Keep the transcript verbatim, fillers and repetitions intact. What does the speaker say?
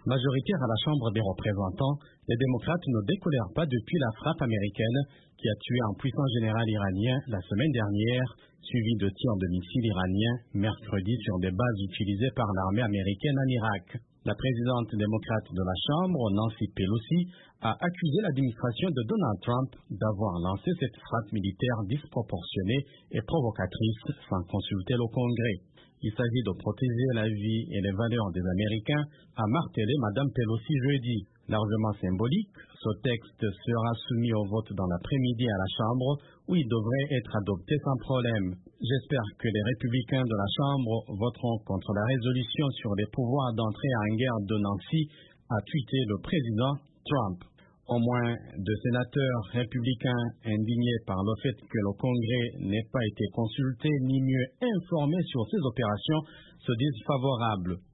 Majoritaire à la Chambre des représentants, les démocrates ne décolèrent pas depuis la frappe américaine qui a tué un puissant général iranien la semaine dernière, suivi de tirs de missiles iraniens mercredi sur des bases utilisées par l'armée américaine en Irak. La présidente démocrate de la Chambre, Nancy Pelosi, a accusé l'administration de Donald Trump d'avoir lancé cette frappe militaire disproportionnée et provocatrice sans consulter le Congrès. Il s'agit de protéger la vie et les valeurs des Américains, a martelé Mme Pelosi jeudi. Largement symbolique, ce texte sera soumis au vote dans l'après-midi à la Chambre, où il devrait être adopté sans problème. J'espère que les républicains de la Chambre voteront contre la résolution sur les pouvoirs d'entrée en guerre de Nancy, a tweeté le président Trump. Au moins deux sénateurs républicains indignés par le fait que le Congrès n'ait pas été consulté ni mieux informé sur ces opérations se disent favorables.